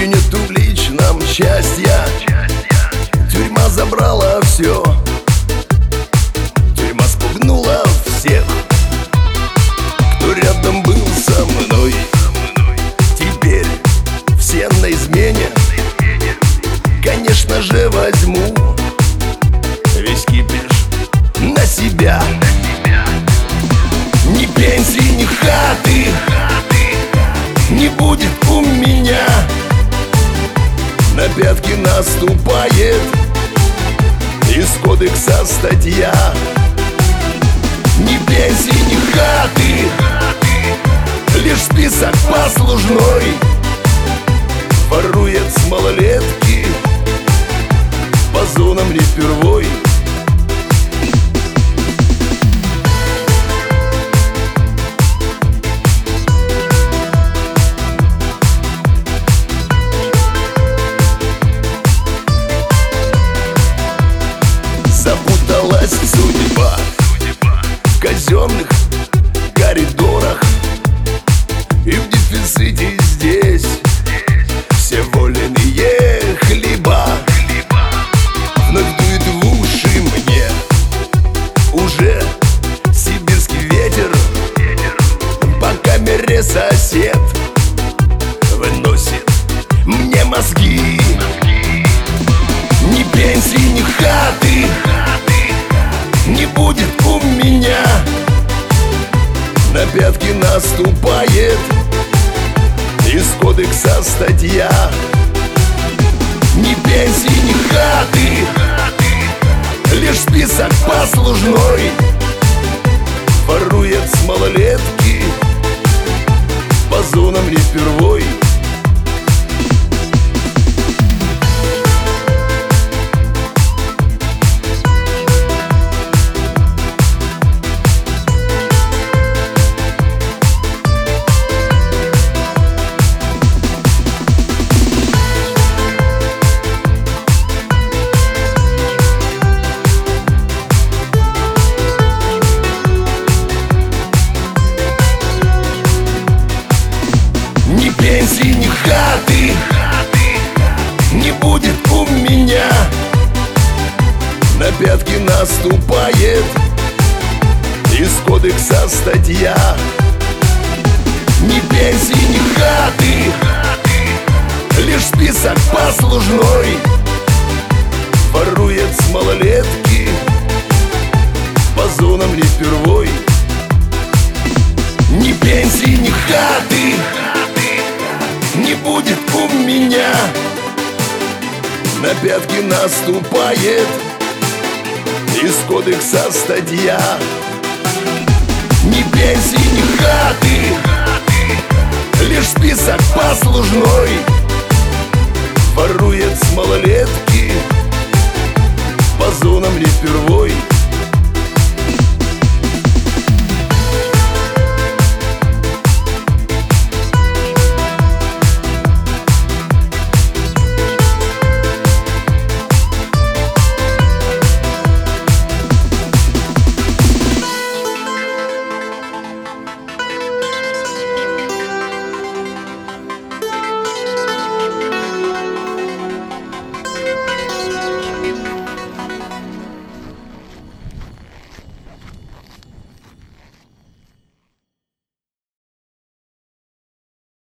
И нету в личном счастья. Тюрьма забрала все. Тюрьма спугнула всех, кто рядом был со мной. Теперь все на измене. Конечно же возьму весь кипиш на себя. Ни пенсии, ни хаты не будет у меня. На пятки наступает из кодекса статья. Ни пенсии, ни хаты, лишь список послужной. Ворует с малолетки, по зонам не впервой. Запуталась судьба в казенных коридорах, и в дефиците здесь все воленые хлеба. Вновь дует в уши мне уже сибирский ветер. По камере сосед выносит мне мозги. Ни пенсии, ни хаты не будет у меня. На пятки наступает из кодекса статья. Ни пенсии, ни хаты, лишь список послужной. Ворует с малолетки, по зонам не впервой. Ни пенсии, ни хаты не будет у меня. На пятки наступает из кодекса статья. Ни пенсии, ни хаты, лишь список послужной. Ворует с малолетки, по зонам не впервой. Ни пенсии, ни хаты не будет у меня. На пятки наступает из кодекса статья. Ни пенсии, ни хаты, лишь список послужной.